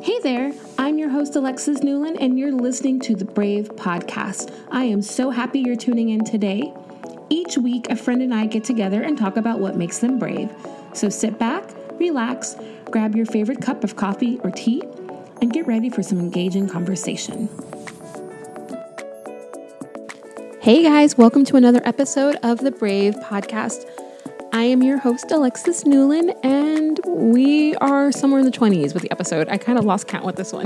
Hey there, I'm your host Alexis Newland, and you're listening to the Brave Podcast. I am so happy you're tuning in today. Each week, a friend and I get together and talk about what makes them brave. So sit back, relax, grab your favorite cup of coffee or tea, and get ready for some engaging conversation. Hey guys, welcome to another episode of the Brave Podcast. I am your host, Alexis Newland, and we are somewhere in the 20s with the episode. I kind of lost count with this one.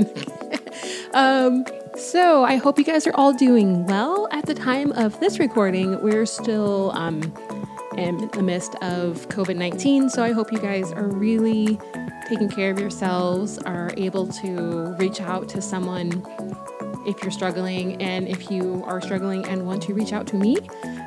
So I hope you guys are all doing well. At the time of this recording, we're still in the midst of COVID-19, so I hope you guys are really taking care of yourselves, are able to reach out to someone if you're struggling, and if you are struggling and want to reach out to me,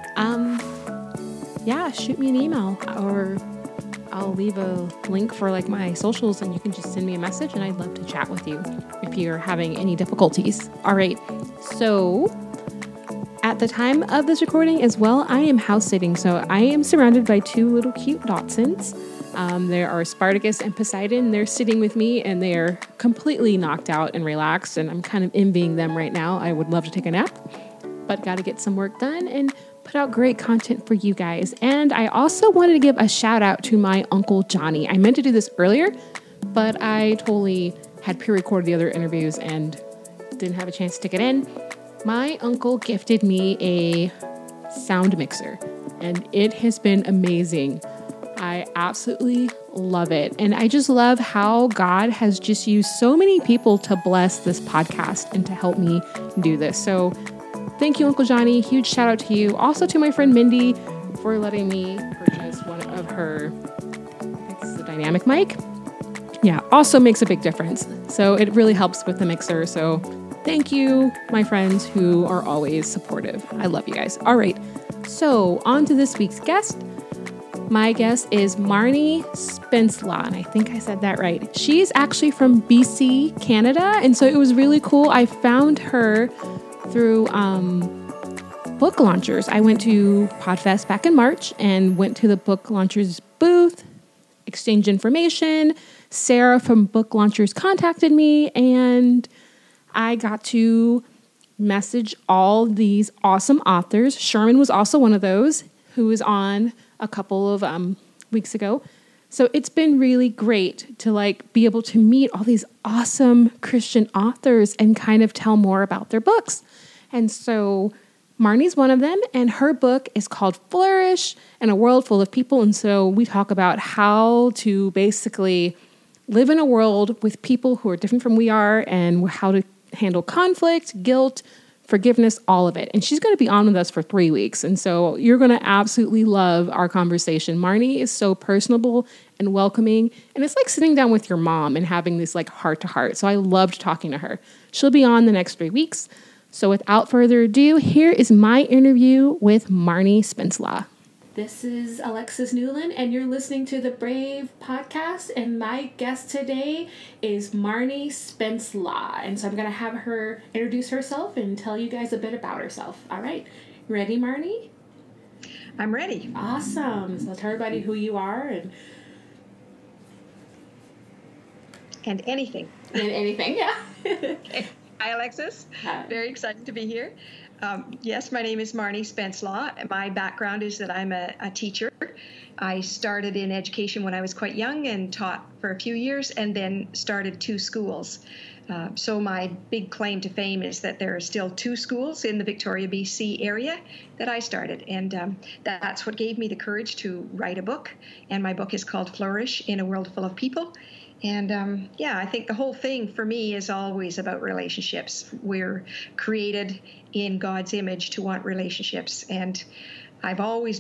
shoot me an email, or I'll leave a link for like my socials and you can just send me a message, and I'd love to chat with you if you're having any difficulties. All right. So at the time of this recording as well, I am house sitting. So I am surrounded by two little cute Dachshunds. There are Spartacus and Poseidon. They're sitting with me and they're completely knocked out and relaxed, and I'm kind of envying them right now. I would love to take a nap, but got to get some work done and put out great content for you guys. And I also wanted to give a shout out to my Uncle Johnny. I meant to do this earlier, but I totally had pre-recorded the other interviews and didn't have a chance to stick it in. My uncle gifted me a sound mixer, and it has been amazing. I absolutely love it. And I just love how God has just used so many people to bless this podcast and to help me do this. So thank you, Uncle Johnny. Huge shout out to you. Also to my friend Mindy for letting me purchase one of her, it's the dynamic mic. Yeah, also makes a big difference. So it really helps with the mixer. So thank you, my friends who are always supportive. I love you guys. All right. So on to this week's guest. My guest is Marnie Spensla, and I think I said that right. She's actually from BC, Canada, and so it was really cool. I found her through book launchers. I went to Podfest back in March and went to the book launchers booth, exchanged information. Sarah from Book Launchers contacted me, and I got to message all these awesome authors. Sherman was also one of those who was on a couple of weeks ago. So it's been really great to be able to meet all these awesome Christian authors and kind of tell more about their books. And so Marnie's one of them, and her book is called Flourish in a World Full of People. And so we talk about how to basically live in a world with people who are different from we are, and how to handle conflict, guilt, forgiveness, all of it. And she's going to be on with us for 3 weeks. And so you're going to absolutely love our conversation. Marnie is so personable and welcoming. And it's like sitting down with your mom and having this heart to heart. So I loved talking to her. She'll be on the next 3 weeks. So without further ado, here is my interview with Marnie Spensla. This is Alexis Newland, and you're listening to the Brave Podcast, and my guest today is Marnie Spensla. And so I'm going to have her introduce herself and tell you guys a bit about herself. All right. Ready, Marnie? I'm ready. Awesome. So tell everybody who you are and anything. And anything, yeah. Okay. Hi, Alexis. Hi. Very excited to be here. Yes, my name is Marnie Spensla. My background is that I'm a teacher. I started in education when I was quite young and taught for a few years, and then started 2 schools. So my big claim to fame is that there are still 2 schools in the Victoria, BC area that I started. And that's what gave me the courage to write a book. And my book is called Flourish in a World Full of People. And I think the whole thing for me is always about relationships. We're created in God's image to want relationships. And I've always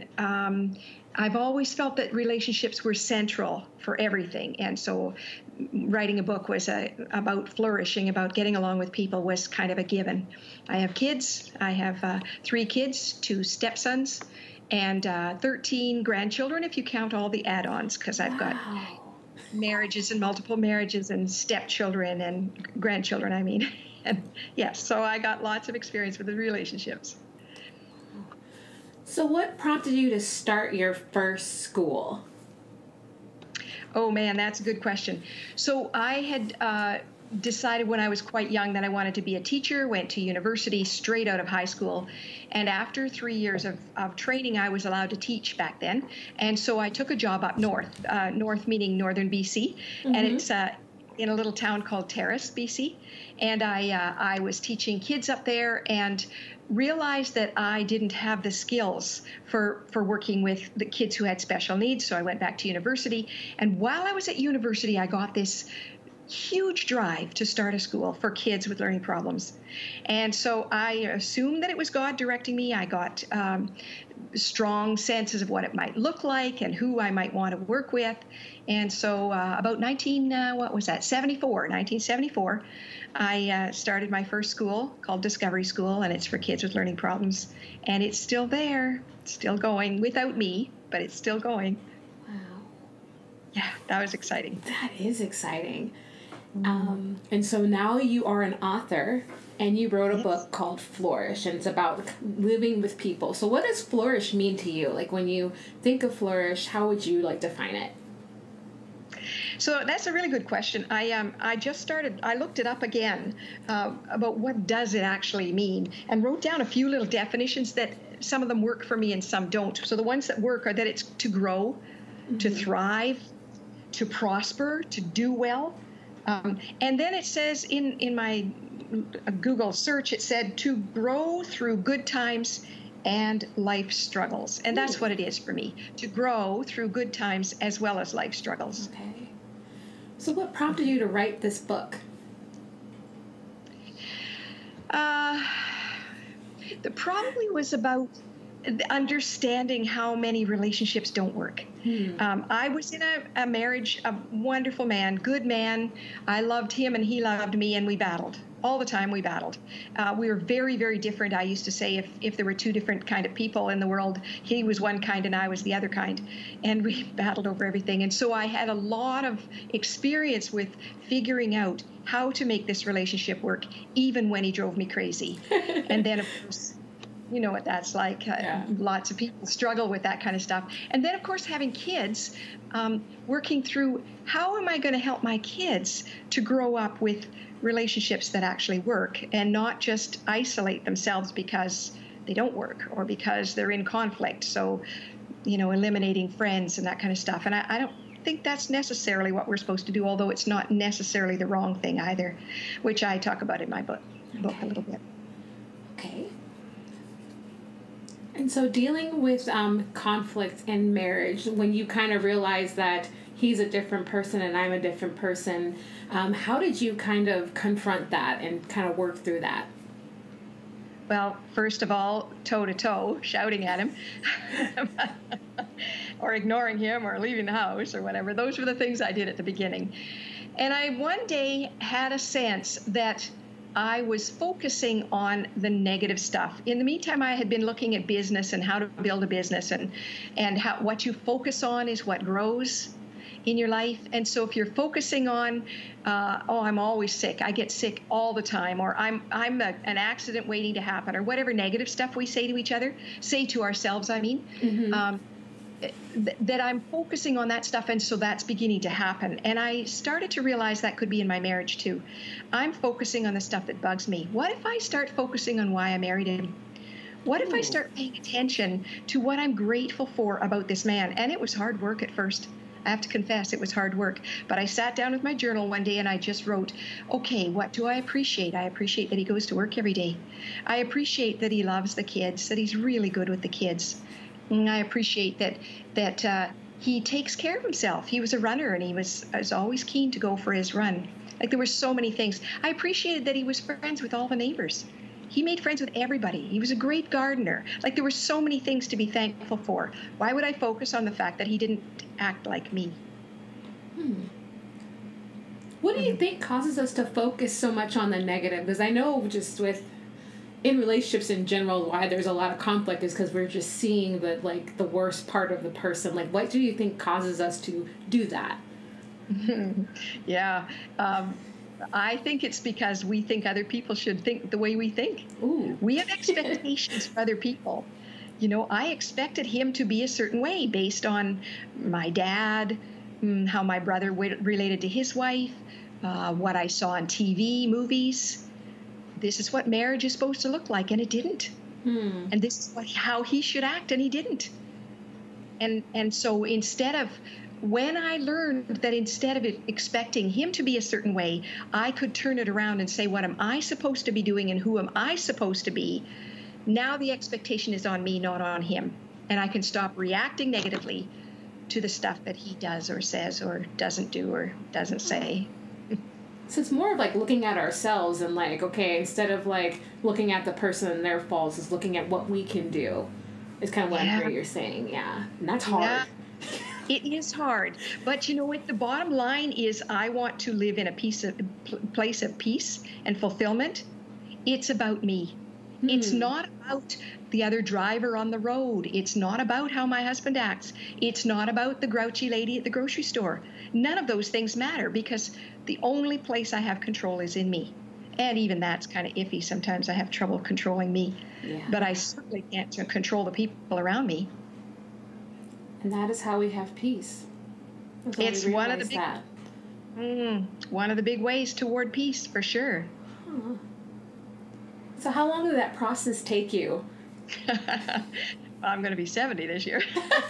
felt that relationships were central for everything. And so writing a book was about flourishing, about getting along with people, was kind of a given. I have kids. I have 3 kids, 2 stepsons, and 13 grandchildren if you count all the add-ons, because I've got marriages and multiple marriages and stepchildren and grandchildren, I mean. And yes, so I got lots of experience with the relationships. So what prompted you to start your first school? Oh man, that's a good question. So I had decided when I was quite young that I wanted to be a teacher, went to university straight out of high school. And after 3 years of training, I was allowed to teach back then. And so I took a job up north, north meaning northern BC. Mm-hmm. And it's in a little town called Terrace, BC. And I was teaching kids up there and realized that I didn't have the skills for working with the kids who had special needs. So I went back to university. And while I was at university, I got this huge drive to start a school for kids with learning problems. And so I assumed that it was God directing me. I got strong senses of what it might look like and who I might want to work with. And so about 1974, I started my first school called Discovery School, and it's for kids with learning problems. And it's still there, still going without me, but it's still going. Wow. Yeah, that was exciting. That is exciting. And so now you are an author, and you wrote a book called Flourish, and it's about living with people. So what does flourish mean to you? Like when you think of flourish, how would you like define it? So that's a really good question. I just started, I looked it up again about what does it actually mean, and wrote down a few little definitions that some of them work for me and some don't. So the ones that work are that it's to grow, to thrive, to prosper, to do well. And then it says in my Google search, it said to grow through good times and life struggles. And that's what it is for me, to grow through good times as well as life struggles. Okay. So what prompted you to write this book? The probably was about understanding how many relationships don't work. I was in a marriage, a wonderful man, good man. I loved him and he loved me, and we battled. All the time we battled. We were very, very different. I used to say if there were two different kind of people in the world, he was one kind and I was the other kind. And we battled over everything. And so I had a lot of experience with figuring out how to make this relationship work, even when he drove me crazy. And then, of course, you know what that's like. Lots of people struggle with that kind of stuff. And then, of course, having kids, working through how am I going to help my kids to grow up with relationships that actually work and not just isolate themselves because they don't work or because they're in conflict. So, you know, eliminating friends and that kind of stuff. And I don't think that's necessarily what we're supposed to do, although it's not necessarily the wrong thing either, which I talk about in my book a little bit. Okay. And so dealing with conflict in marriage, when you kind of realize that he's a different person and I'm a different person, how did you kind of confront that and kind of work through that? Well, first of all, toe-to-toe, shouting at him, or ignoring him, or leaving the house, or whatever. Those were the things I did at the beginning. And I one day had a sense that I was focusing on the negative stuff. In the meantime, I had been looking at business and how to build a business, and how what you focus on is what grows in your life. And so if you're focusing on, I'm always sick, I get sick all the time, or I'm an accident waiting to happen, or whatever negative stuff we say to each other, say to ourselves, I mean, that I'm focusing on that stuff, and so that's beginning to happen. And I started to realize that could be in my marriage too. I'm focusing on the stuff that bugs me. What if I start focusing on why I married him? What if I start paying attention to what I'm grateful for about this man? And it was hard work at first. I have to confess, it was hard work. But I sat down with my journal one day and I just wrote, okay, what do I appreciate? I appreciate that he goes to work every day. I appreciate that he loves the kids, that he's really good with the kids. And I appreciate that he takes care of himself. He was a runner and he was always keen to go for his run. Like, there were so many things. I appreciated that he was friends with all the neighbors. He made friends with everybody. He was a great gardener. Like, there were so many things to be thankful for. Why would I focus on the fact that he didn't act like me? What do you think causes us to focus so much on the negative? Because I know just in relationships in general, why there's a lot of conflict is because we're just seeing the worst part of the person. Like, what do you think causes us to do that? Yeah. I think it's because we think other people should think the way we think. Ooh. We have expectations for other people. You know, I expected him to be a certain way based on my dad, how my brother related to his wife, what I saw on TV, movies. This is what marriage is supposed to look like, and it didn't. And this is how he should act, and he didn't. And so when I learned that instead of expecting him to be a certain way, I could turn it around and say, what am I supposed to be doing and who am I supposed to be? Now the expectation is on me, not on him. And I can stop reacting negatively to the stuff that he does or says or doesn't do or doesn't say. So it's more of like looking at ourselves and like, okay, instead of like looking at the person and their faults, is looking at what we can do. Is kind of what I hear you're saying, yeah. And that's hard. Yeah. It is hard, but you know what? The bottom line is, I want to live in a place of peace and fulfillment. It's about me. It's not about the other driver on the road. It's not about how my husband acts. It's not about the grouchy lady at the grocery store. None of those things matter, because the only place I have control is in me. And even that's kind of iffy. Sometimes I have trouble controlling me, but I certainly can't control the people around me. And that is how we have peace. It's one of the big ways toward peace, for sure. Huh. So how long did that process take you? I'm going to be 70 this year.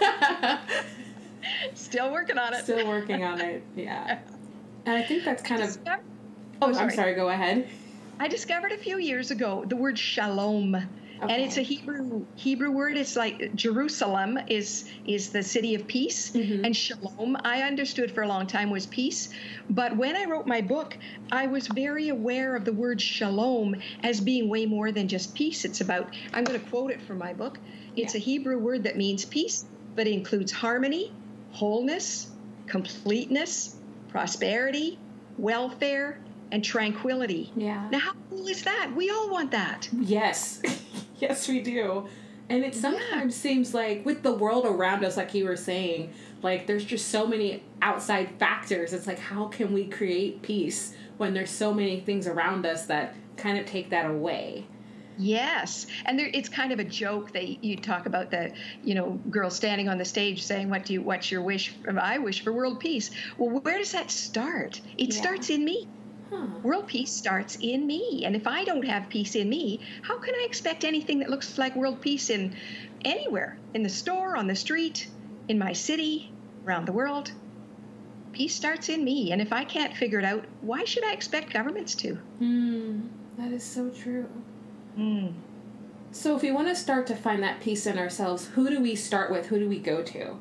Still working on it. Still working on it, yeah. And I think that's kind of... I'm sorry, go ahead. I discovered a few years ago the word shalom. Okay. And it's a Hebrew word. It's like Jerusalem is the city of peace, and shalom, I understood for a long time, was peace. But when I wrote my book, I was very aware of the word shalom as being way more than just peace. It's about, I'm going to quote it from my book. It's a Hebrew word that means peace, but it includes harmony, wholeness, completeness, prosperity, welfare, and tranquility. Yeah. Now, how cool is that? We all want that. Yes. Yes, we do. And it sometimes seems like with the world around us, like you were saying, like there's just so many outside factors. It's like, how can we create peace when there's so many things around us that kind of take that away? Yes. And it's kind of a joke that you talk about the, girl standing on the stage saying, what's your wish? I wish for world peace. Well, where does that start? It starts in me. World peace starts in me. And if I don't have peace in me, how can I expect anything that looks like world peace in anywhere? In the store, on the street, in my city, around the world? Peace starts in me. And if I can't figure it out, why should I expect governments to? That is so true. So if we want to start to find that peace in ourselves, who do we start with? Who do we go to?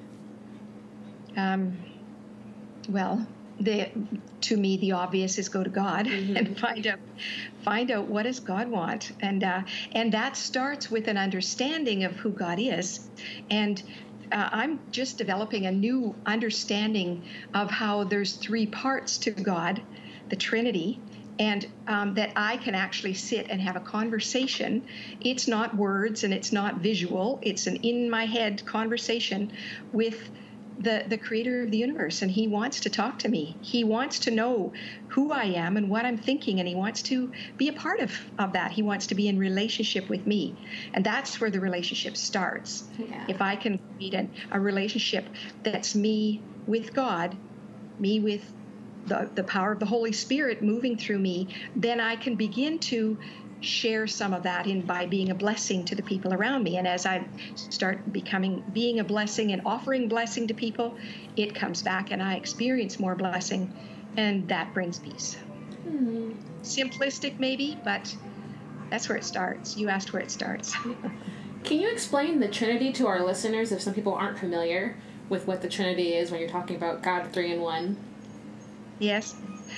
To me, the obvious is go to God and find out what does God want, and that starts with an understanding of who God is, and I'm just developing a new understanding of how there's three parts to God, the Trinity, and that I can actually sit and have a conversation. It's not words and it's not visual. It's an in my head conversation with the creator of the universe, and he wants to talk to me. He wants to know who I am and what I'm thinking, and he wants to be a part of that. He wants to be in relationship with me, and that's where the relationship starts. If I can create a relationship that's me with God, me with the power of the Holy Spirit moving through me, then I can begin to share some of that by being a blessing to the people around me. And as I start being a blessing and offering blessing to people, it comes back and I experience more blessing, and that brings peace. Simplistic maybe, but that's where it starts. You asked where it starts. Can you explain the Trinity to our listeners if some people aren't familiar with what the Trinity is when you're talking about God 3 in 1? Yes.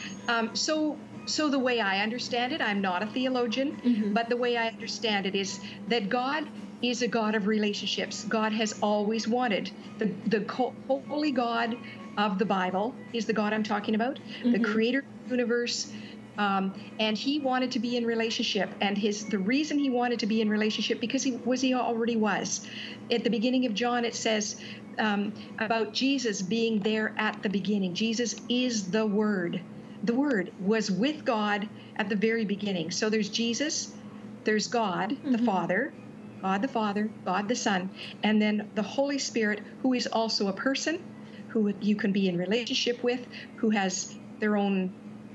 So the way I understand it, I'm not a theologian, but the way I understand it is that God is a God of relationships. God has always wanted. The holy God of the Bible is the God I'm talking about, the creator of the universe, and he wanted to be in relationship. And the reason he wanted to be in relationship, because he already was. At the beginning of John, it says about Jesus being there at the beginning. Jesus is the Word. The Word was with God at the very beginning. So there's Jesus, there's God, the Father, God the Son, and then the Holy Spirit, who is also a person, who you can be in relationship with, who has her own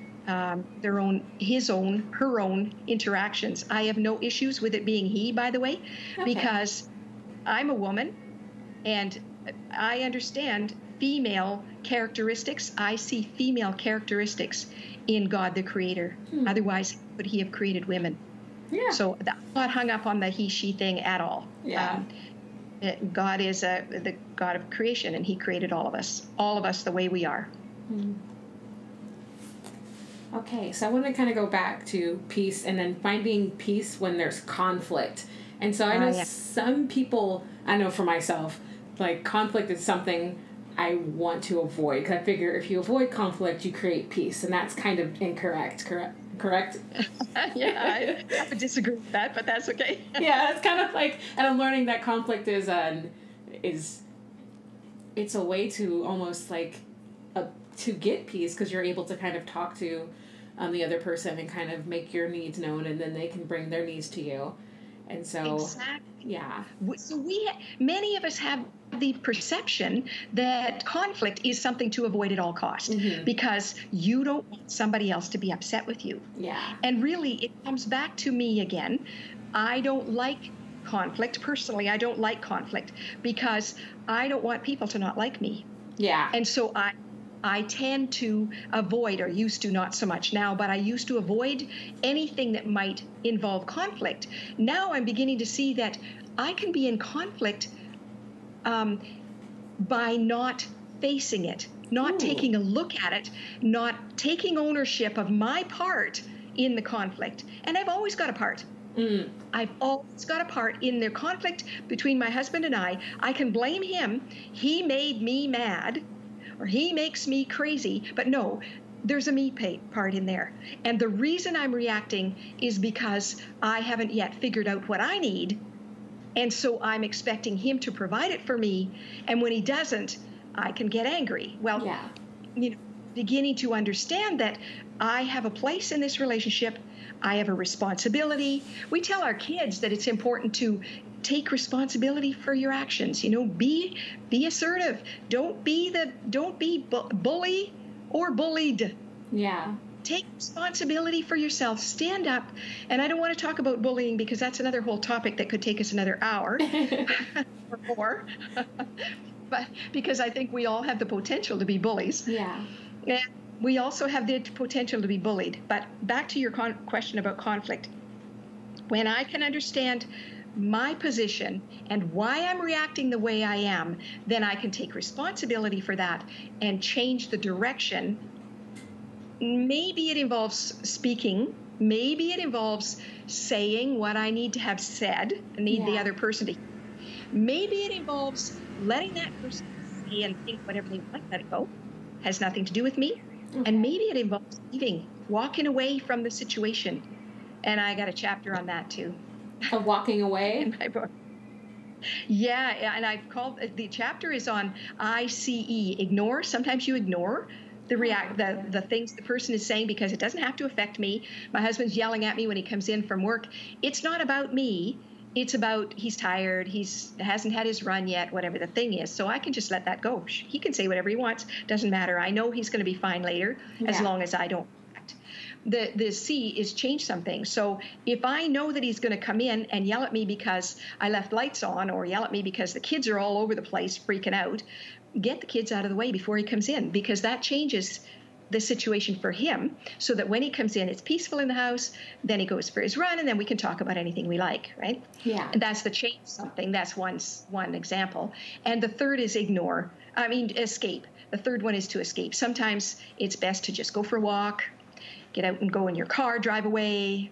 interactions. I have no issues with it being he, by the way, because I'm a woman and I understand female characteristics. I see female characteristics in God the Creator. Otherwise, would he have created women? Yeah. So I'm not hung up on the he, she thing at all. Yeah. God is the God of creation, and he created all of us the way we are. Okay, so I want to kind of go back to peace and then finding peace when there's conflict. And so I know some people, I know for myself, like conflict is something I want to avoid. Because I figure if you avoid conflict, you create peace. And that's kind of incorrect, correct? Yeah, I would disagree with that, but that's okay. Yeah, it's kind of like, and I'm learning that conflict is it's a way to almost like to get peace, because you're able to kind of talk to the other person and kind of make your needs known, and then they can bring their needs to you. And so, exactly. Yeah. So many of us have the perception that conflict is something to avoid at all costs, because you don't want somebody else to be upset with you. Yeah. And really, it comes back to me again. I don't like conflict. Personally, I don't like conflict because I don't want people to not like me. Yeah. And so I tend to avoid, or used to, not so much now, but I used to avoid anything that might involve conflict. Now I'm beginning to see that I can be in conflict by not facing it, not taking a look at it, not taking ownership of my part in the conflict. And I've always got a part. I've always got a part in the conflict between my husband and I. I can blame him. He made me mad, or he makes me crazy. But no, there's a me part in there. And the reason I'm reacting is because I haven't yet figured out what I need. And so I'm expecting him to provide it for me. And when he doesn't, I can get angry. Well, beginning to understand that I have a place in this relationship. I have a responsibility. We tell our kids that it's important to take responsibility for your actions. Be assertive. Don't be bully or bullied. Yeah. Take responsibility for yourself. Stand up. And I don't want to talk about bullying because that's another whole topic that could take us another hour or more. But because I think we all have the potential to be bullies. Yeah. And we also have the potential to be bullied. But back to your question about conflict. When I can understand my position and why I'm reacting the way I am, then I can take responsibility for that and change the direction. Maybe it involves speaking. Maybe it involves saying what I need to have said, the other person to hear. Maybe it involves letting that person say and think whatever they want, let it go. Has nothing to do with me. Okay. And maybe it involves leaving, walking away from the situation. And I got a chapter on that too. Of walking away? In my book. Yeah, and I've called, the chapter is on ICE, ignore. Sometimes you ignore the things the person is saying because it doesn't have to affect me. My husband's yelling at me when he comes in from work. It's not about me. It's about he's tired, hasn't had his run yet, whatever the thing is. So I can just let that go. He can say whatever he wants. Doesn't matter. I know he's going to be fine later as long as I don't act. The C is change something. So if I know that he's going to come in and yell at me because I left lights on, or yell at me because the kids are all over the place freaking out, get the kids out of the way before he comes in, because that changes the situation for him, so that when he comes in, it's peaceful in the house. Then he goes for his run, and then we can talk about anything we like, right? Yeah. And that's the change something. That's one example. And the third is escape. The third one is to escape. Sometimes it's best to just go for a walk, get out and go in your car, drive away,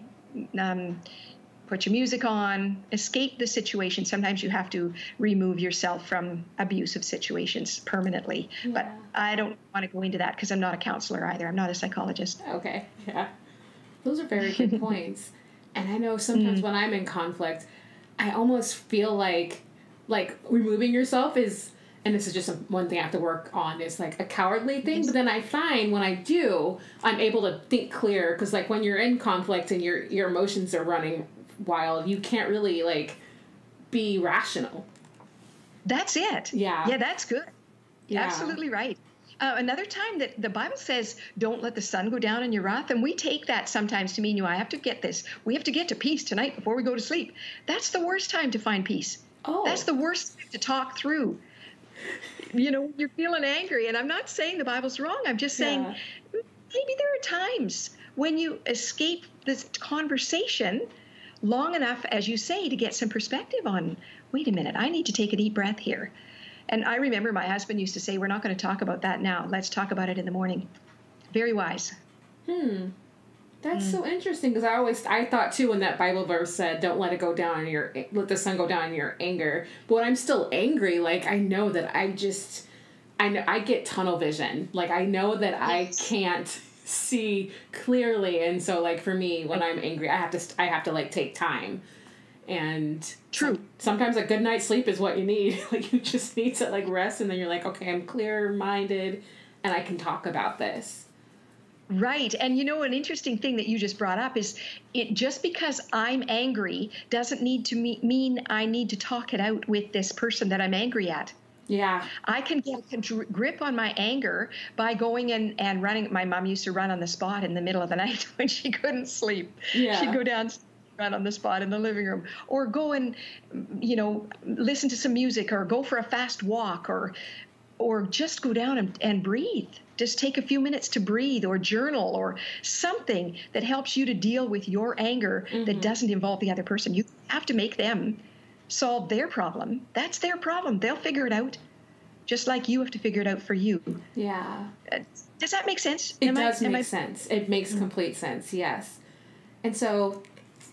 put your music on, escape the situation. Sometimes you have to remove yourself from abusive situations permanently. Yeah. But I don't want to go into that because I'm not a counselor either. I'm not a psychologist. Okay, yeah. Those are very good points. And I know sometimes when I'm in conflict, I almost feel like removing yourself is, and this is just one thing I have to work on, is like a cowardly thing. But then I find when I do, I'm able to think clear, because like when you're in conflict and your emotions are running wild, you can't really be rational. That's it. Yeah. Yeah, that's good. Yeah. Absolutely right. Another time that the Bible says, don't let the sun go down in your wrath. And we take that sometimes to mean, I have to get this. We have to get to peace tonight before we go to sleep. That's the worst time to find peace. Oh. That's the worst time to talk through. You're feeling angry. And I'm not saying the Bible's wrong. I'm just saying maybe there are times when you escape this conversation long enough, as you say, to get some perspective on, wait a minute, I need to take a deep breath here. And I remember my husband used to say, we're not going to talk about that now. Let's talk about it in the morning. Very wise. That's so interesting, because I thought too when that Bible verse said, don't let the sun go down in your anger. But when I'm still angry, like I know that I get tunnel vision. Like I know that I can't see clearly. And so like for me, when I'm angry, I have to like take time. And true. Sometimes a good night's sleep is what you need. Like you just need to like rest, and then you're like, okay, I'm clear-minded and I can talk about this. Right. And an interesting thing that you just brought up is it just because I'm angry doesn't need to mean I need to talk it out with this person that I'm angry at. Yeah. I can get a grip on my anger by going and running. My mom used to run on the spot in the middle of the night when she couldn't sleep. Yeah. She'd go down, run on the spot in the living room, or go and, listen to some music, or go for a fast walk, or just go down and breathe. Just take a few minutes to breathe, or journal, or something that helps you to deal with your anger that doesn't involve the other person. You have to make them solve their problem. That's their problem. They'll figure it out, just like you have to figure it out for you. Yeah. Does that make sense? It does make sense. It makes complete sense, yes. And so,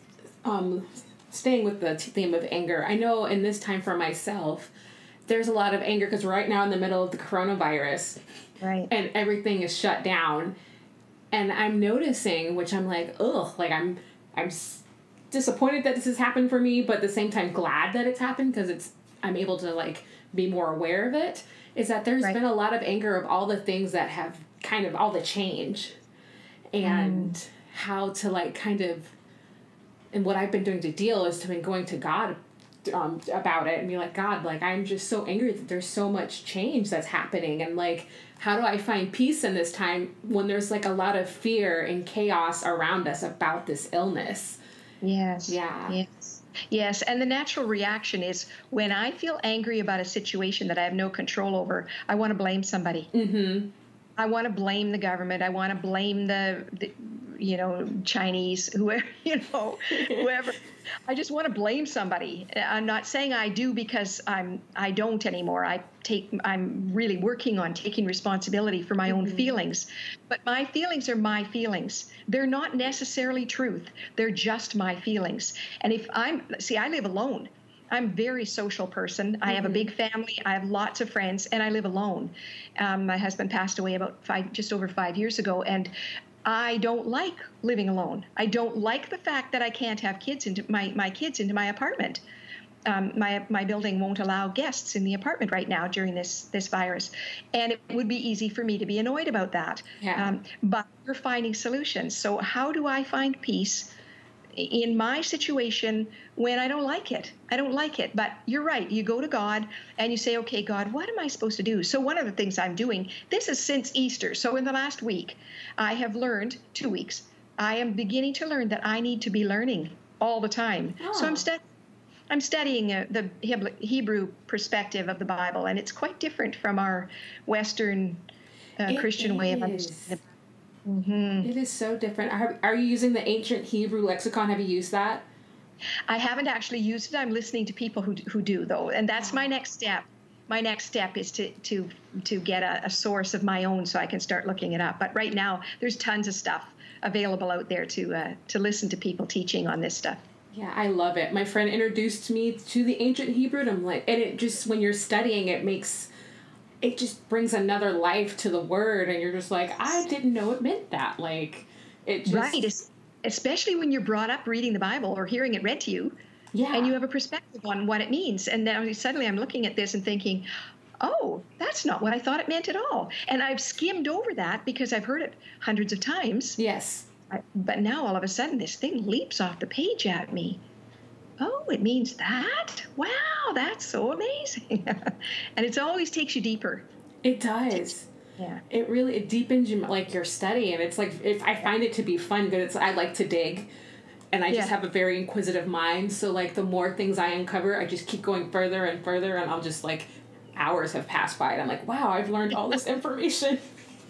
staying with the theme of anger, I know in this time for myself, there's a lot of anger because right now in the middle of the coronavirus, right, and everything is shut down, and I'm noticing, which I'm like, ugh, like I'm disappointed that this has happened for me, but at the same time glad that it's happened because I'm able to like be more aware of it. Is that there's been a lot of anger of all the things that have kind of all the change, and how to like kind of, and what I've been doing to deal is to been going to God about it and be like, God, like I'm just so angry that there's so much change that's happening, and like how do I find peace in this time when there's like a lot of fear and chaos around us about this illness. Yes. Yeah. Yes. And the natural reaction is when I feel angry about a situation that I have no control over, I want to blame somebody. I want to blame the government. I want to blame the Chinese, whoever. I just want to blame somebody. I'm not saying I do because I don't anymore. I'm really working on taking responsibility for my own feelings. But my feelings are my feelings. They're not necessarily truth. They're just my feelings. And I live alone. I'm a very social person. I have a big family. I have lots of friends, and I live alone. My husband passed away just over 5 years ago, and I don't like living alone. I don't like the fact that I can't have kids into my kids into my apartment. My building won't allow guests in the apartment right now during this virus, and it would be easy for me to be annoyed about that. Yeah. But we're finding solutions. So how do I find peace in my situation when I don't like it? I don't like it. But you're right. You go to God and you say, okay, God, what am I supposed to do? So one of the things I'm doing, this is since Easter. So in the last week, I have learned 2 weeks. I am beginning to learn that I need to be learning all the time. Oh. So I'm studying the Hebrew perspective of the Bible, and it's quite different from our Western Christian way of understanding it. It is so different. Are you using the ancient Hebrew lexicon? Have you used that? I haven't actually used it. I'm listening to people who do, though, and that's my next step. My next step is to get a source of my own so I can start looking it up. But right now, there's tons of stuff available out there to listen to people teaching on this stuff. Yeah, I love it. My friend introduced me to the ancient Hebrew, and I'm like, and it just, when you're studying, it just brings another life to the word, and you're just like, I didn't know it meant that. Like, it just... Right, especially when you're brought up reading the Bible or hearing it read to you, and you have a perspective on what it means. And then suddenly I'm looking at this and thinking, oh, that's not what I thought it meant at all. And I've skimmed over that because I've heard it hundreds of times. Yes. But now all of a sudden this thing leaps off the page at me. Oh, it means that? Wow, that's so amazing. And it always takes you deeper. It does. Yeah. It deepens your study, and it's like, if I find it to be fun, because I like to dig, and I just have a very inquisitive mind. So like the more things I uncover, I just keep going further and further, and I'll just like, hours have passed by, and I'm like, wow, I've learned all this information.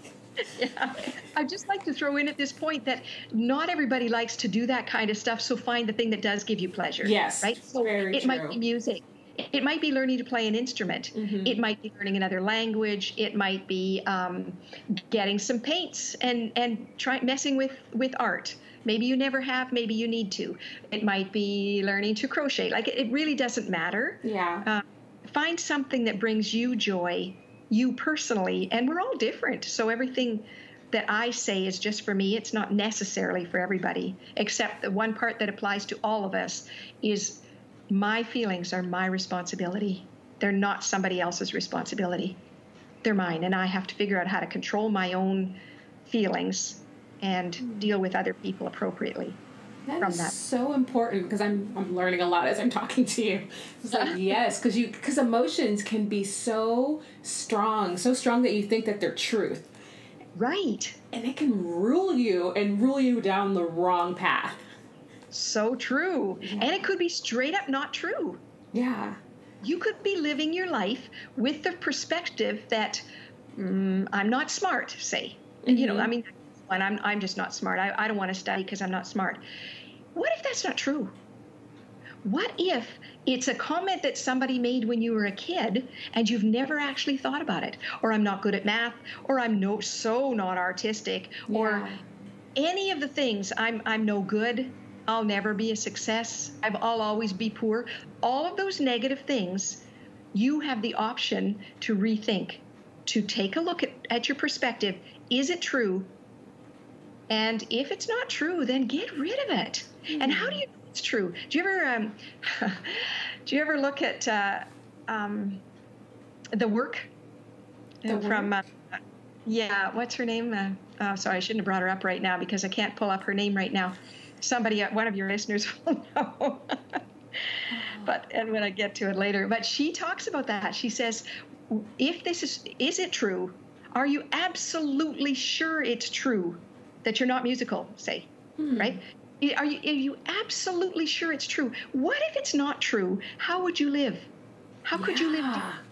Yeah. I'd just like to throw in at this point that not everybody likes to do that kind of stuff, so find the thing that does give you pleasure. Yes, right? So it might be music. It might be learning to play an instrument. Mm-hmm. It might be learning another language. It might be getting some paints and messing with art. Maybe you never have, maybe you need to. It might be learning to crochet. Like, it really doesn't matter. Yeah. Find something that brings you joy, you personally, and we're all different. So everything that I say is just for me. It's not necessarily for everybody, except the one part that applies to all of us is my feelings are my responsibility. They're not somebody else's responsibility. They're mine, and I have to figure out how to control my own feelings and deal with other people appropriately. That is so important, because I'm learning a lot as I'm talking to you. It's like, yes, because emotions can be so strong that you think that they're truth. Right. And it can rule you down the wrong path. So true. Yeah. And it could be straight up not true. Yeah. You could be living your life with the perspective that I'm not smart, say. Mm-hmm. You know, I mean, I'm just not smart. I don't want to study because I'm not smart. What if that's not true? What if it's a comment that somebody made when you were a kid and you've never actually thought about it? Or I'm not good at math, or I'm so not artistic, or any of the things. I'm no good. I'll never be a success. I'll always be poor. All of those negative things, you have the option to rethink, to take a look at your perspective. Is it true? And if it's not true, then get rid of it. Mm-hmm. And how do you know it's true? Do you ever look at The Work? From what's her name? Sorry, I shouldn't have brought her up right now because I can't pull up her name right now. Somebody, one of your listeners will know. And when I get to it later. But she talks about that. She says, if this is it true? Are you absolutely sure it's true that you're not musical, say, right? Are you absolutely sure it's true? What if it's not true? How would you live? How could you live?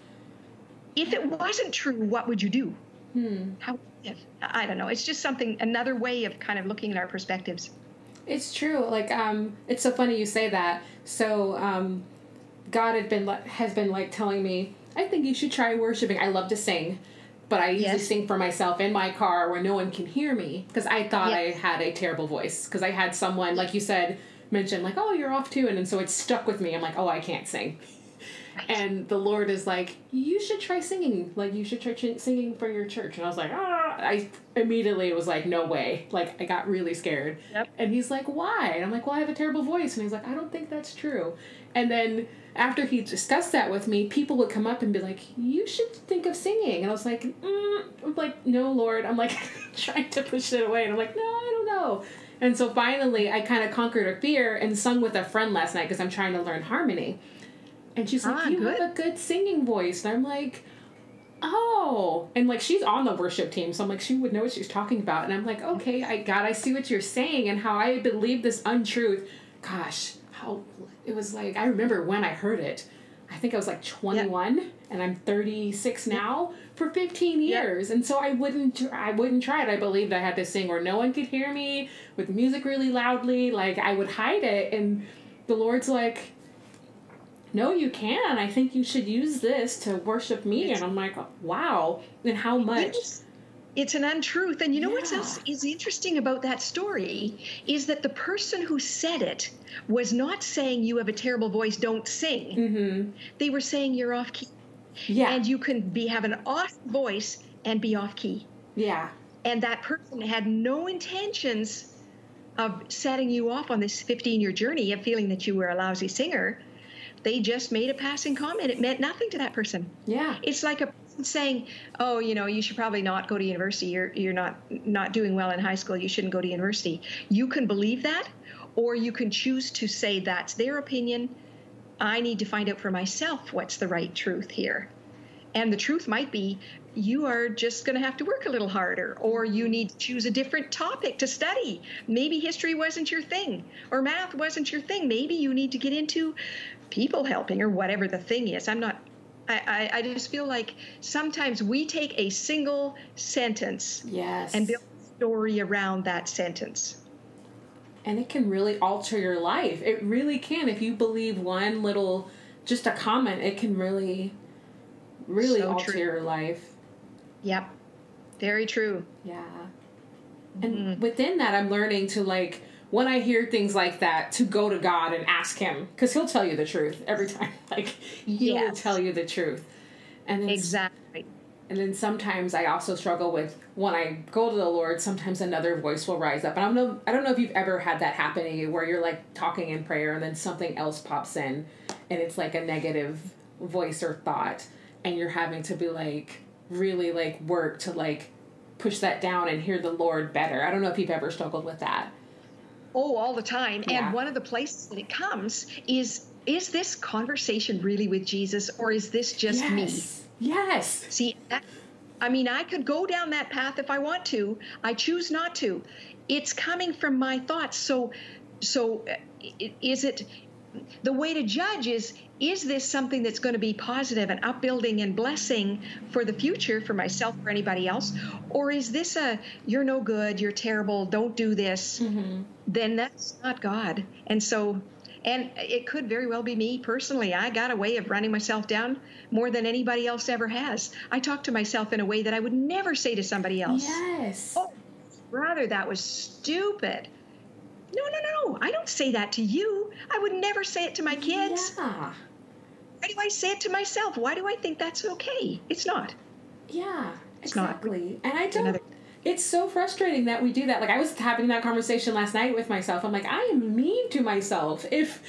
If it wasn't true, what would you do? How would you live? I don't know. It's just another way of kind of looking at our perspectives. It's true. Like, it's so funny you say that. So, God has been like telling me, I think you should try worshiping. I love to sing, but I usually sing for myself in my car where no one can hear me, because I thought I had a terrible voice, because I had someone, like you said, mention like, oh, you're off tune, and so it stuck with me. I'm like, oh, I can't sing. Right. And the Lord is like, you should try singing. Like, you should try singing for your church. And I was like, I immediately was like, no way. Like, I got really scared. Yep. And he's like, why? And I'm like, well, I have a terrible voice. And he's like, I don't think that's true. And then after he discussed that with me, people would come up and be like, you should think of singing. And I was like, I'm like, no, Lord. I'm like trying to push it away. And I'm like, no, I don't know. And so finally, I kind of conquered a fear and sung with a friend last night because I'm trying to learn harmony. And she's like, you have a good singing voice. And I'm like, oh. And like, she's on the worship team. So I'm like, she would know what she's talking about. And I'm like, okay, I see what you're saying and how I believe this untruth. Gosh, how it was like, I remember when I heard it. I think I was like 21 and I'm 36 now, for 15 years. And so I wouldn't try it. I believed I had to sing where no one could hear me with music really loudly. Like, I would hide it. And the Lord's like, no, you can. I think you should use this to worship me. And I'm like, wow. And how much? It's an untruth. And you know what else is interesting about that story is that the person who said it was not saying you have a terrible voice, don't sing. Mm-hmm. They were saying you're off key. Yeah. And you can have an awesome voice and be off key. Yeah. And that person had no intentions of setting you off on this 15-year journey of feeling that you were a lousy singer. They just made a passing comment. It meant nothing to that person. Yeah. It's like a person saying, oh, you should probably not go to university. You're not doing well in high school. You shouldn't go to university. You can believe that, or you can choose to say that's their opinion. I need to find out for myself what's the right truth here. And the truth might be you are just going to have to work a little harder, or you need to choose a different topic to study. Maybe history wasn't your thing, or math wasn't your thing. Maybe you need to get into people helping, or whatever the thing is. I just feel like sometimes we take a single sentence and build a story around that sentence. And it can really alter your life. It really can. If you believe one little, just a comment, it can really so alter your life. Yep. Very true. Yeah. And within that, I'm learning to, like, when I hear things like that, to go to God and ask him, because he'll tell you the truth every time. Like, he will tell you the truth. And then, exactly. And then sometimes I also struggle with, when I go to the Lord, sometimes another voice will rise up. And I don't know if you've ever had that happen to you, where you're, like, talking in prayer and then something else pops in, and it's like a negative voice or thought, and you're having to be, like, really, like, work to, like, push that down and hear the Lord better. I don't know if you've ever struggled with that. Oh, all the time. Yeah. And one of the places that it comes is this conversation really with Jesus, or is this just me? Yes. See, I could go down that path if I want to. I choose not to. It's coming from my thoughts. So is it, the way to judge is this something that's going to be positive and upbuilding and blessing for the future, for myself or anybody else? Or is this you're no good, you're terrible, don't do this? Mm-hmm. Then that's not God. And it could very well be me personally. I got a way of running myself down more than anybody else ever has. I talk to myself in a way that I would never say to somebody else. Yes. Oh, brother, that was stupid. No. I don't say that to you. I would never say it to my kids. Yeah. Why do I say it to myself? Why do I think that's okay? It's not. Yeah, it's exactly. Not. And I don't... It's so frustrating that we do that. Like, I was having that conversation last night with myself. I'm like, I am mean to myself.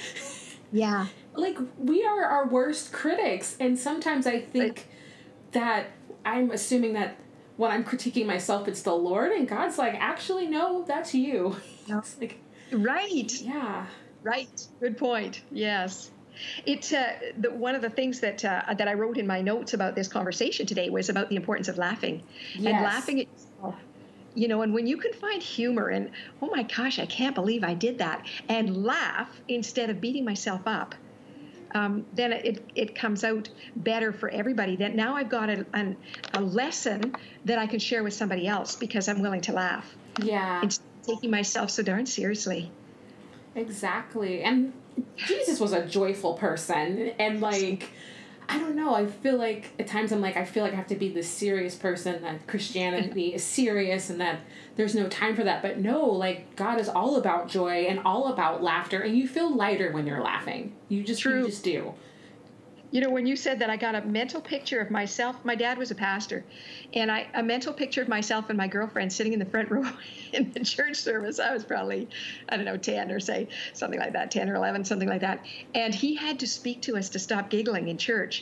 Yeah. Like, we are our worst critics. And sometimes I think that I'm assuming that when I'm critiquing myself, it's the Lord. And God's like, actually, no, that's you. No. It's like, right. Yeah. Right. Good point. Yes. It's one of the things that I wrote in my notes about this conversation today was about the importance of laughing. Yes. And laughing at yourself. And when you can find humor and, oh my gosh, I can't believe I did that, and laugh instead of beating myself up, then it comes out better for everybody. That now I've got a lesson that I can share with somebody else because I'm willing to laugh. Yeah. Instead of taking myself so darn seriously. Exactly. And Jesus was a joyful person, and, like, I don't know, I feel like at times I feel like I have to be this serious person, that Christianity is serious and that there's no time for that. But no, like, God is all about joy and all about laughter, and you feel lighter when you're laughing. You just do. When you said that, I got a mental picture of myself. My dad was a pastor, and a mental picture of myself and my girlfriend sitting in the front row in the church service. I was probably, 10 or say something like that, 10 or 11, something like that. And he had to speak to us to stop giggling in church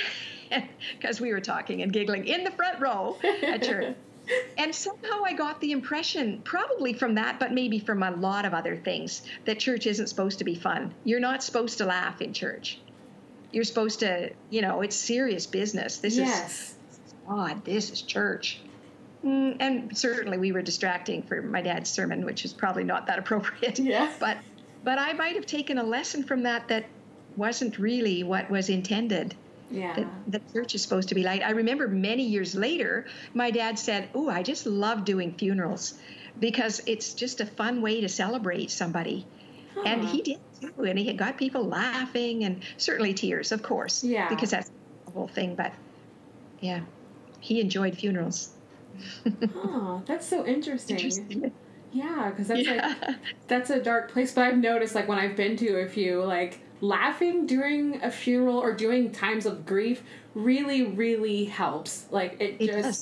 because we were talking and giggling in the front row at church. And somehow I got the impression, probably from that, but maybe from a lot of other things, that church isn't supposed to be fun. You're not supposed to laugh in church. You're supposed to, it's serious business. This is God. This is church. And certainly we were distracting for my dad's sermon, which is probably not that appropriate. Yeah. But I might have taken a lesson from that wasn't really what was intended. Yeah. That church is supposed to be light. I remember many years later, my dad said, "Oh, I just love doing funerals because it's just a fun way to celebrate somebody." Huh. And he did too, and he had got people laughing and certainly tears, of course. Yeah. Because that's the whole thing. But yeah, he enjoyed funerals. Oh, that's so interesting. Yeah, because that's a dark place. But I've noticed, like, when I've been to a few, like, laughing during a funeral or during times of grief really, really helps. Like, it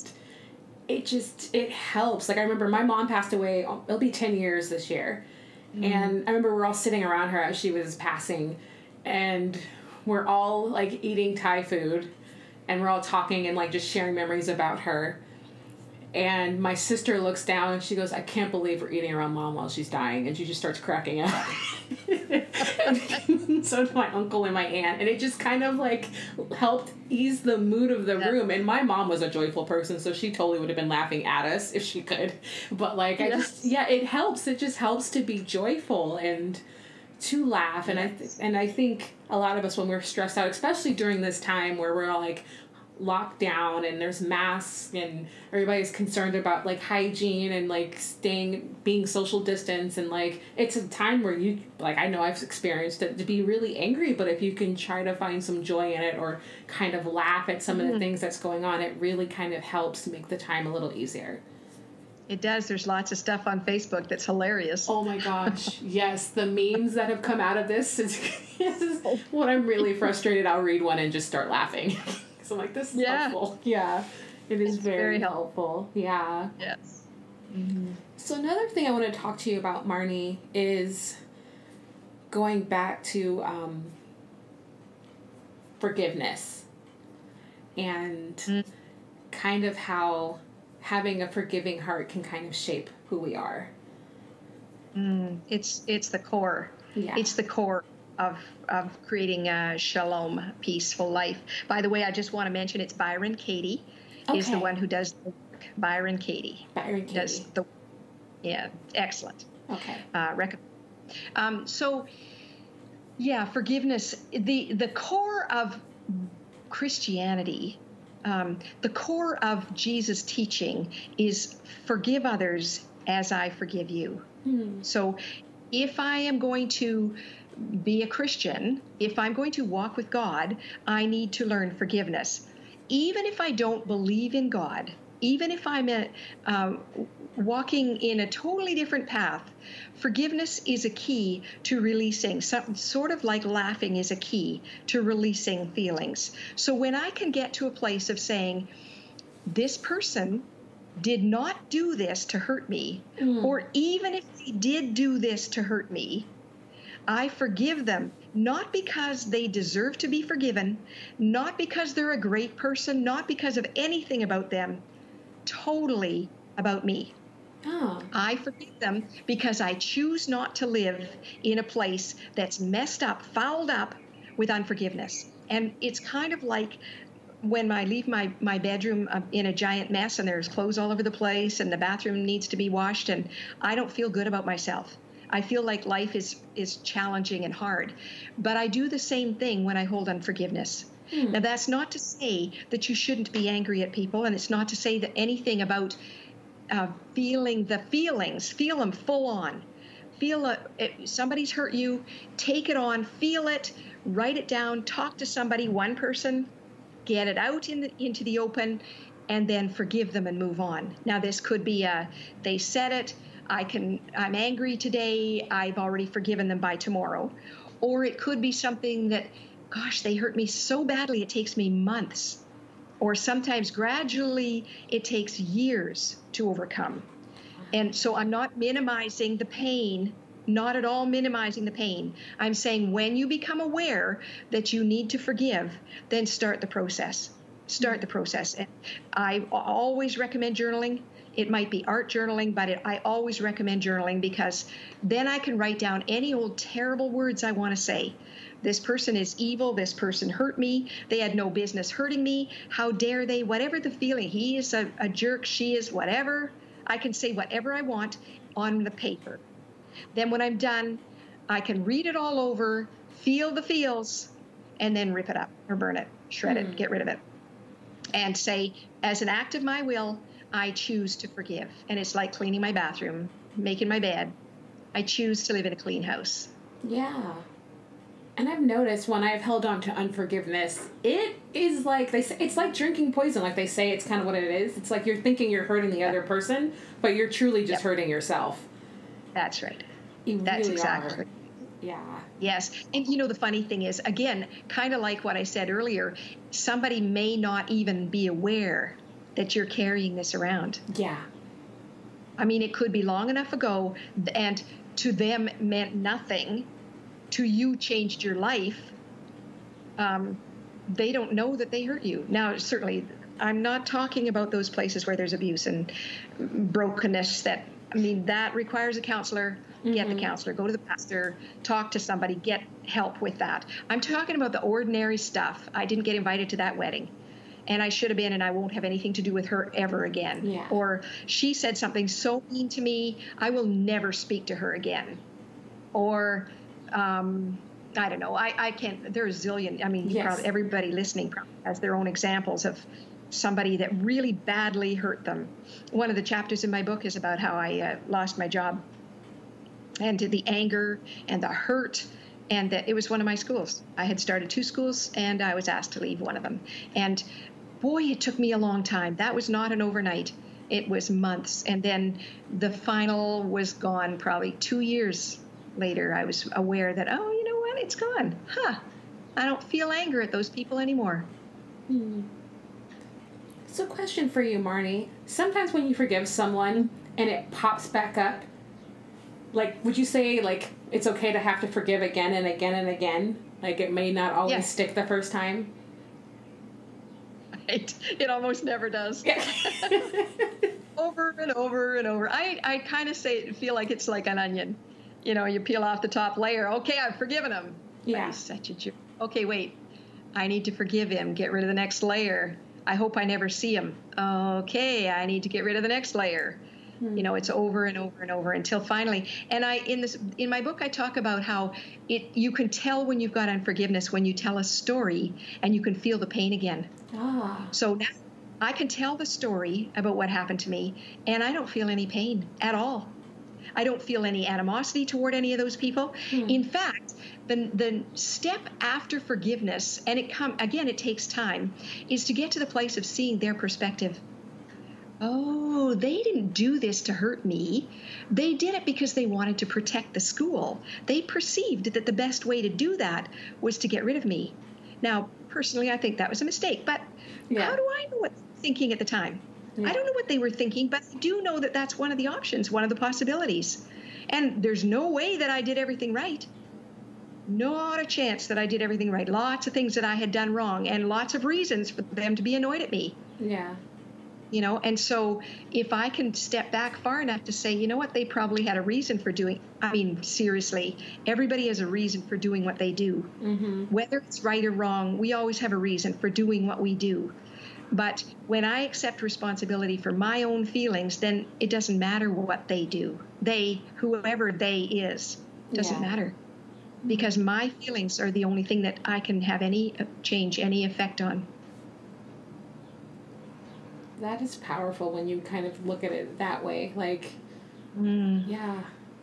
helps. Like, I remember my mom passed away. It'll be 10 years this year. And I remember we're all sitting around her as she was passing, and we're all, like, eating Thai food, and we're all talking and, like, just sharing memories about her. And my sister looks down and she goes, "I can't believe we're eating around Mom while she's dying," and she just starts cracking up. And so did my uncle and my aunt. And it just kind of like helped ease the mood of the room. And my mom was a joyful person, so she totally would have been laughing at us if she could. But like, it helps. It just helps to be joyful and to laugh. And I think a lot of us, when we're stressed out, especially during this time where we're all like locked down and there's masks and everybody's concerned about like hygiene and like being social distance, and like it's a time where you, like, I know I've experienced it, to be really angry, but if you can try to find some joy in it or kind of laugh at some of the things that's going on, it really kind of helps make the time a little easier. It does. There's lots of stuff on Facebook that's hilarious. Oh my gosh. Yes. The memes that have come out of this is when I'm really frustrated, I'll read one and just start laughing. So I'm like, this is helpful. Yeah. It's very helpful. Yeah. Yes. Mm-hmm. So another thing I want to talk to you about, Marnie, is going back to forgiveness and kind of how having a forgiving heart can kind of shape who we are. It's the core. Yeah. It's the core of creating a shalom, peaceful life. By the way, I just want to mention it's Byron Katie is the one who does the work. Byron Katie. Does the work. Yeah, excellent. Okay. Recommend. So, yeah, forgiveness. The core of Christianity, the core of Jesus' teaching is forgive others as I forgive you. So if I am going to be a Christian, if I'm going to walk with God, I need to learn forgiveness. Even if I don't believe in God, even if I'm walking in a totally different path, forgiveness is a key to releasing, sort of like laughing is a key to releasing feelings. So when I can get to a place of saying, this person did not do this to hurt me, or even if they did do this to hurt me, I forgive them, not because they deserve to be forgiven, not because they're a great person, not because of anything about them, totally about me. Oh. I forgive them because I choose not to live in a place that's messed up, fouled up with unforgiveness. And it's kind of like when I leave my bedroom in a giant mess and there's clothes all over the place and the bathroom needs to be washed, and I don't feel good about myself. I feel like life is challenging and hard. But I do the same thing when I hold unforgiveness. Now, that's not to say that you shouldn't be angry at people, and it's not to say that anything about feeling the feelings, feel them full on. If somebody's hurt you, take it on, feel it, write it down, talk to somebody, one person, get it out into the open, and then forgive them and move on. Now, this could be they said it, I'm angry today, I've already forgiven them by tomorrow. Or it could be something that, gosh, they hurt me so badly it takes me months. Or sometimes gradually it takes years to overcome. And so I'm not minimizing the pain, not at all minimizing the pain. I'm saying when you become aware that you need to forgive, then start the process. Start the process. And I always recommend journaling. It might be art journaling, but I always recommend journaling because then I can write down any old terrible words I want to say. This person is evil. This person hurt me. They had no business hurting me. How dare they? Whatever the feeling. He is a jerk. She is whatever. I can say whatever I want on the paper. Then when I'm done, I can read it all over, feel the feels, and then rip it up or burn it, shred it, get rid of it. And say, as an act of my will, I choose to forgive. And it's like cleaning my bathroom, making my bed. I choose to live in a clean house. Yeah. And I've noticed when I've held on to unforgiveness, it is like they say, it's like drinking poison. Like they say, it's kind of what it is. It's like you're thinking you're hurting the other person, but you're truly just hurting yourself. That's right. That's really exactly right. Yeah. Yes. And the funny thing is, again, kind of like what I said earlier, somebody may not even be aware that you're carrying this around. Yeah. I mean, it could be long enough ago and to them meant nothing. To you changed your life. They don't know that they hurt you. Now, certainly, I'm not talking about those places where there's abuse and brokenness that requires a counselor get the counselor, go to the pastor, talk to somebody, get help with that. I'm talking about the ordinary stuff. I didn't get invited to that wedding, and I should have been, and I won't have anything to do with her ever again. Yeah. Or she said something so mean to me, I will never speak to her again. Or I don't know. I can't. There's a zillion. I mean, Yes. everybody listening probably has their own examples of somebody that really badly hurt them. One of the chapters in my book is about how I lost my job, and the anger and the hurt, and that it was one of my schools. I had started 2 schools, and I was asked to leave one of them. And boy, it took me a long time. That was not an overnight. It was months. And then the final was gone probably 2 years later. I was aware that, oh, you know what? It's gone. I don't feel anger at those people anymore. So question for you, Marnie. Sometimes when you forgive someone and it pops back up, like, would you say, like, it's okay to have to forgive again and again and again? Like, it may not always Yes. stick the first time? It almost never does. Yeah. Over and over and over. I kind of feel like it's like an onion. You know, you peel off the top layer. Okay, I've forgiven him. Yeah. He's such a jerk. Okay, wait. I need to forgive him. Get rid of the next layer. I hope I never see him. Okay, I need to get rid of the next layer. You know, it's over and over and over until finally. And in my book, I talk about how you can tell when you've got unforgiveness when you tell a story and you can feel the pain again. Ah. So now I can tell the story about what happened to me, and I don't feel any pain at all. I don't feel any animosity toward any of those people. In fact, the step after forgiveness, and it takes time, is to get to the place of seeing their perspective. Oh, they didn't do this to hurt me. They did it because they wanted to protect the school. They perceived that the best way to do that was to get rid of me. Now, personally, I think that was a mistake, but how do I know what they were thinking at the time? I don't know what they were thinking, but I do know that that's one of the options, one of the possibilities. And there's no way that I did everything right. Not a chance that I did everything right. Lots of things that I had done wrong, and lots of reasons for them to be annoyed at me. Yeah. You know, and so if I can step back far enough to say, you know what, they probably had a reason for doing, I mean, seriously, everybody has a reason for doing what they do. Whether it's right or wrong, we always have a reason for doing what we do. But when I accept responsibility for my own feelings, then it doesn't matter what they do. Whoever they is, doesn't matter. Because my feelings are the only thing that I can have any change, any effect on. That is powerful when you kind of look at it that way. Like, yeah.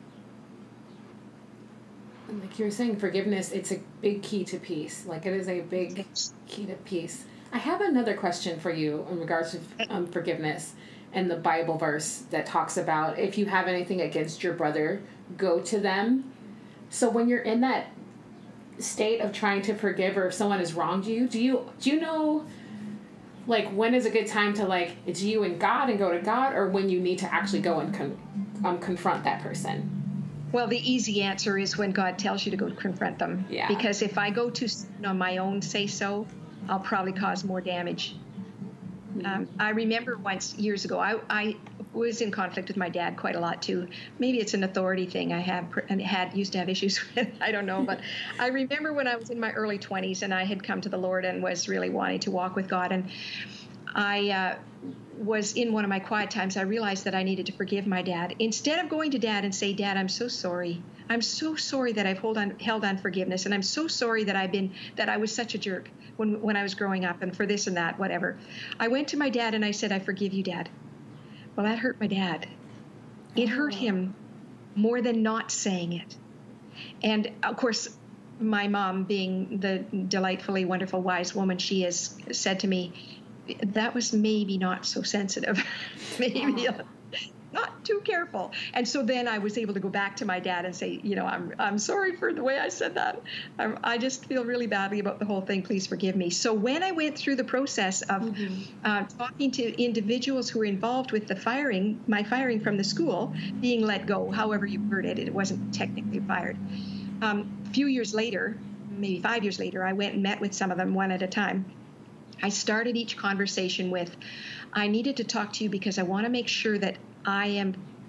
And like you were saying, forgiveness, it's a big key to peace. Like, it is a big key to peace. I have another question for you in regards to forgiveness and the Bible verse that talks about if you have anything against your brother, go to them. So when you're in that state of trying to forgive, or if someone has wronged you, do you know, like, when is a good time to, like, it's you and God and go to God, or when you need to actually go and confront that person? Well, the easy answer is when God tells you to go confront them. Yeah. Because if I go to on my own say so, I'll probably cause more damage. I remember once years ago, I was in conflict with my dad quite a lot too. Maybe it's an authority thing I have and used to have issues with. I don't know, but I remember when I was in my early 20s and I had come to the Lord and was really wanting to walk with God, and I was in one of my quiet times. I realized that I needed to forgive my dad. Instead of going to Dad and say, "Dad, I'm so sorry. I'm so sorry that I've held on forgiveness, and I'm so sorry that I was such a jerk when I was growing up, and for this and that, whatever." I went to my dad and I said, "I forgive you, Dad." Well, that hurt my dad. It hurt him more than not saying it. And of course, my mom, being the delightfully wonderful, wise woman she is, said to me, "That was maybe not so sensitive." Maybe not too careful. And so then I was able to go back to my dad and say, you know, I'm sorry for the way I said that. I just feel really badly about the whole thing. Please forgive me. So when I went through the process of talking to individuals who were involved with my firing from the school, being let go, however you heard it, it wasn't technically fired. A few years later, maybe 5 years later, I went and met with some of them one at a time. I started each conversation with, "I needed to talk to you because I want to make sure that I am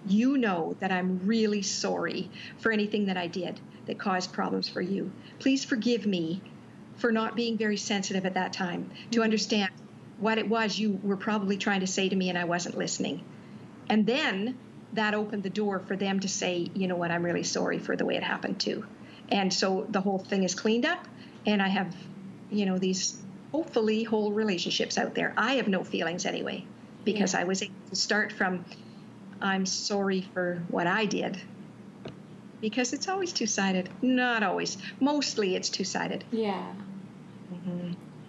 you know that I'm really sorry for anything that I did that caused problems for you. Please forgive me for not being very sensitive at that time to understand what it was you were probably trying to say to me and I wasn't listening. And then that opened the door for them to say, you know what, I'm really sorry for the way it happened too. And so the whole thing is cleaned up, and I have, these hopefully whole relationships out there. I have no feelings anyway, because I was able to start from, I'm sorry for what I did. Because it's always two-sided. Not always. Mostly it's two-sided. Yeah. Mm-hmm.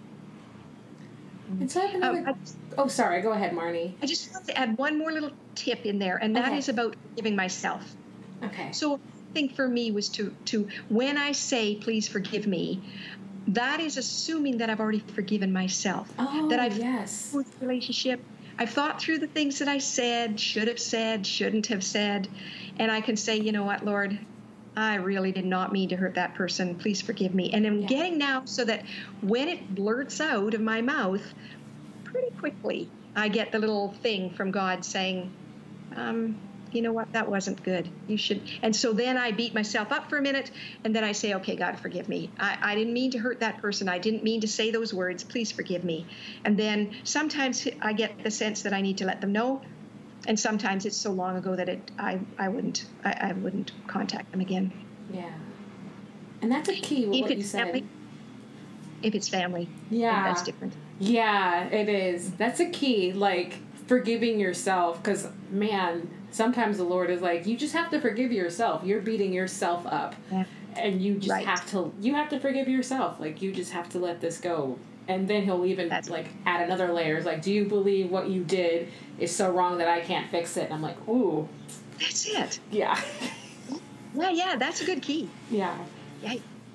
And so I have another... sorry. Go ahead, Marnie. I just want to add one more little tip in there, and that is about forgiving myself. Okay. So I think for me was to when I say, please forgive me, that is assuming that I've already forgiven myself. Oh, that I've yes. thought through the relationship. I've thought through the things that I said, should have said, shouldn't have said. And I can say, you know what, Lord, I really did not mean to hurt that person. Please forgive me. And I'm getting now so that when it blurts out of my mouth, pretty quickly, I get the little thing from God saying, you know what, that wasn't good. You should. And so then I beat myself up for a minute, and then I say, okay, God, forgive me. I didn't mean to hurt that person. I didn't mean to say those words. Please forgive me. And then sometimes I get the sense that I need to let them know. And sometimes it's so long ago that I wouldn't contact them again. Yeah. And that's a key with what you said. Family, if it's family, that's different. Yeah, it is. That's a key, like forgiving yourself, because, man, sometimes the Lord is like, you just have to forgive yourself. You're beating yourself up. Yeah. And you just have to forgive yourself. Like, you just have to let this go. And then he'll even, add another layer. It's like, do you believe what you did is so wrong that I can't fix it? And I'm like, ooh. That's it. Yeah. Yeah, that's a good key. Yeah. Yeah.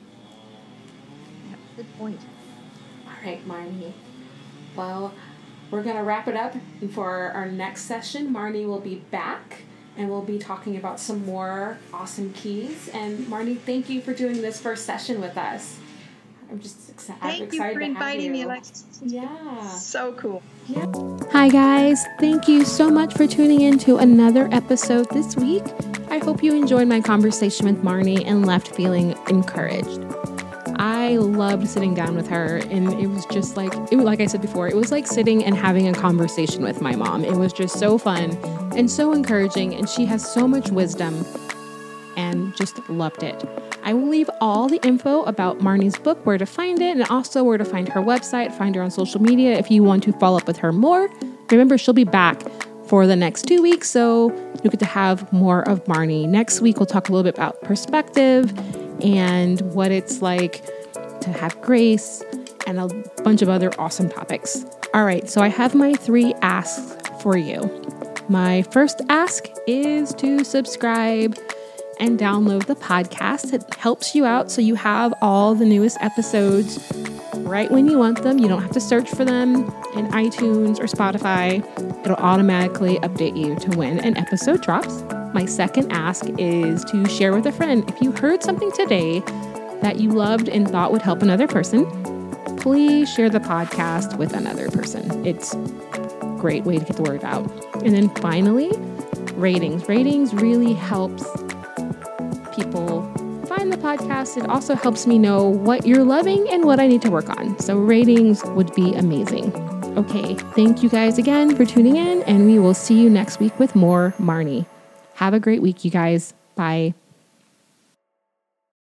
Good point. All right, Marnie. Well, we're going to wrap it up. And for our next session, Marnie will be back, and we'll be talking about some more awesome keys. And Marnie, thank you for doing this first session with us. I'm just excited. Thank you for inviting me, Alexis. Yeah. So cool. Yeah. Hi, guys. Thank you so much for tuning in to another episode this week. I hope you enjoyed my conversation with Marnie and left feeling encouraged. I loved sitting down with her, and it was just like I said before, it was like sitting and having a conversation with my mom. It was just so fun and so encouraging, and she has so much wisdom, and just loved it. I will leave all the info about Marnie's book, where to find it, and also where to find her website, find her on social media if you want to follow up with her more. Remember, she'll be back for the next 2 weeks, so you get to have more of Marnie. Next week, we'll talk a little bit about perspective and what it's like to have grace and a bunch of other awesome topics. All right, so I have my 3 asks for you. My first ask is to subscribe and download the podcast. It helps you out so you have all the newest episodes right when you want them. You don't have to search for them in iTunes or Spotify. It'll automatically update you to when an episode drops. My second ask is to share with a friend. If you heard something today that you loved and thought would help another person, please share the podcast with another person. It's a great way to get the word out. And then finally, ratings. Ratings really helps people find the podcast. It also helps me know what you're loving and what I need to work on. So ratings would be amazing. Okay, thank you guys again for tuning in, and we will see you next week with more Marnie. Have a great week, you guys. Bye.